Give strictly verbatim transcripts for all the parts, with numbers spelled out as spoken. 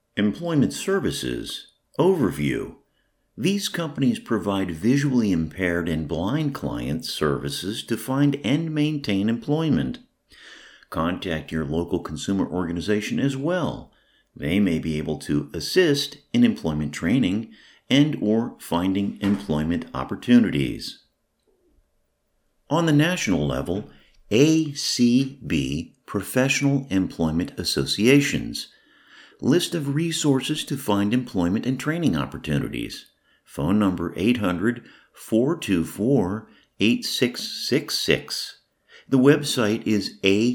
Employment Services Overview. These companies provide visually impaired and blind clients services to find and maintain employment. Contact your local consumer organization as well. They may be able to assist in employment training and or finding employment opportunities. On the national level, A C B Professional Employment Associations. List of resources to find employment and training opportunities. Phone number eight hundred, four two four, eight six six six. The website is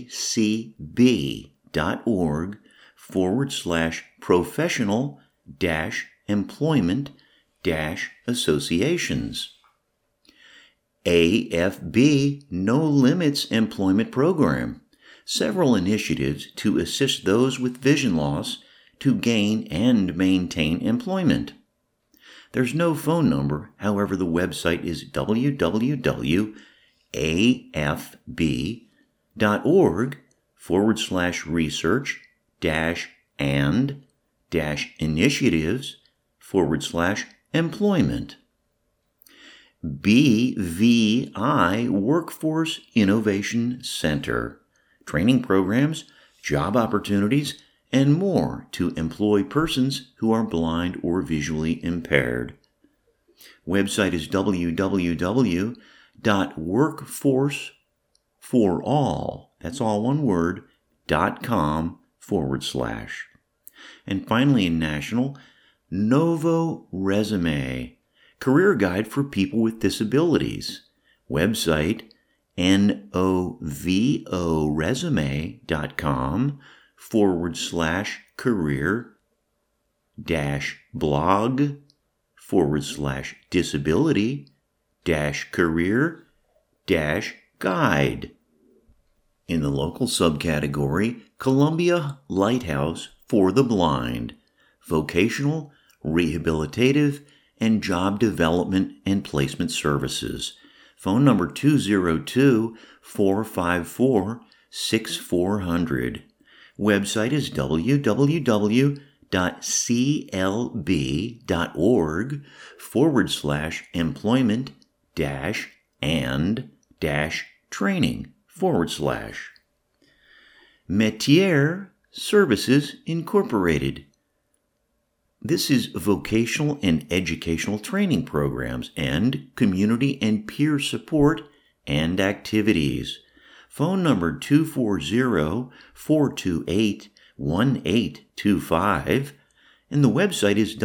acb.org forward slash professional dash employment dash associations. A F B No Limits Employment Program. Several initiatives to assist those with vision loss to gain and maintain employment. There's no phone number, however, the website is www.afb.org forward slash research dash and dash initiatives forward slash employment. B V I Workforce Innovation Center. Training programs, job opportunities, and more to employ persons who are blind or visually impaired. Website is www.workforceforall, that's all one word, dot com forward slash. And finally in national, Novo Resume, career guide for people with disabilities. Website novoresume.com forward slash career dash blog forward slash disability dash career dash guide. In the local subcategory, Columbia Lighthouse for the Blind, vocational, rehabilitative, and job development and placement services. Phone number two zero two, four five four, six four zero zero. Website is www.clb.org forward slash employment dash and dash training forward slash. Metier Services Incorporated. This is vocational and educational training programs and community and peer support and activities. Phone number two four zero, four two eight, one eight two five, and the website is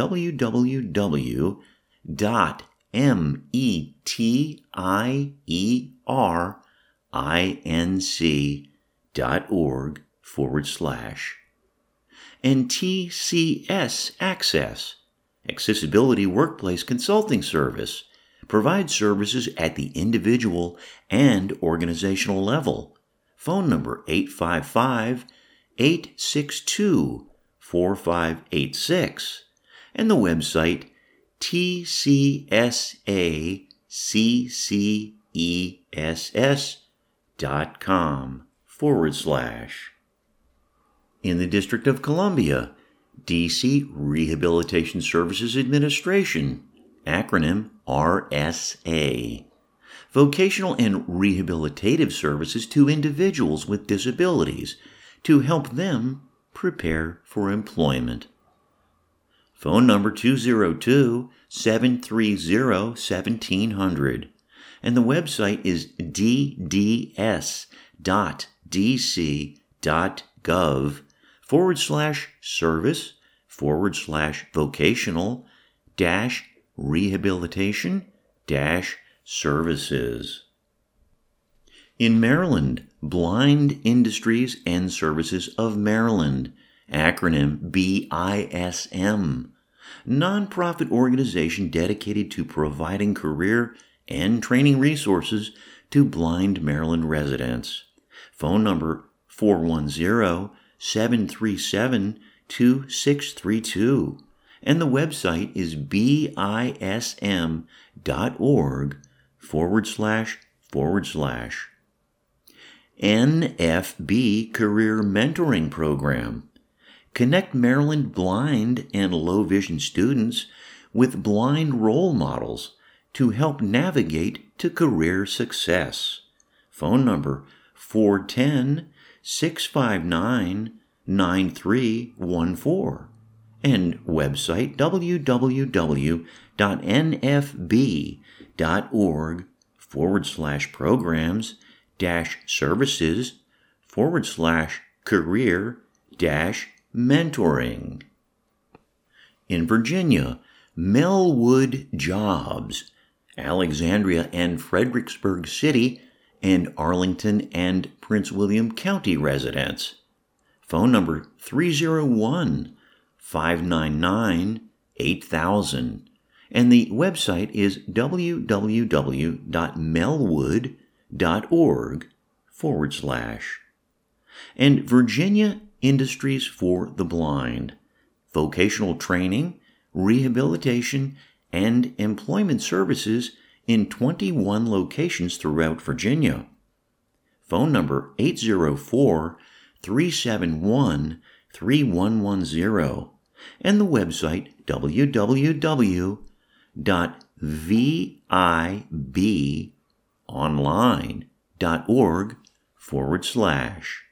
www.metieerinc.org forward slash. And T C S Access, Accessibility Workplace Consulting Service, provides services at the individual and organizational level. Phone number eight five five, eight six two, four five eight six, and the website T C S A C C E S S dot com forward slash. In the District of Columbia, D C Rehabilitation Services Administration, acronym R S A. Vocational and rehabilitative services to individuals with disabilities to help them prepare for employment. Phone number two zero two, seven three zero, one seven zero zero, and the website is d d s dot d c dot gov forward slash service forward slash vocational dash rehabilitation dash services. In Maryland, Blind Industries and Services of Maryland, acronym B I S M, nonprofit organization dedicated to providing career and training resources to blind Maryland residents. Phone number four one zero, seven three seven, two six three two, and the website is bism.org forward slash forward slash. N F B Career Mentoring Program, Connect Maryland blind and low vision students with blind role models to help navigate to career success. Phone number four one zero, six five nine, nine three one four and website www.nfb.org forward slash programs dash services forward slash career dash mentoring. In Virginia, Melwood Jobs, Alexandria and Fredericksburg City, and Arlington and Prince William County residents. Phone number three oh one, five nine nine, eight thousand, and the website is www.melwood.org forward slash. And Virginia Industries for the Blind, vocational training, rehabilitation, and employment services in twenty-one locations throughout Virginia. Phone number eight oh four, three seven one, three one one zero and the website www.vibonline.org forward slash.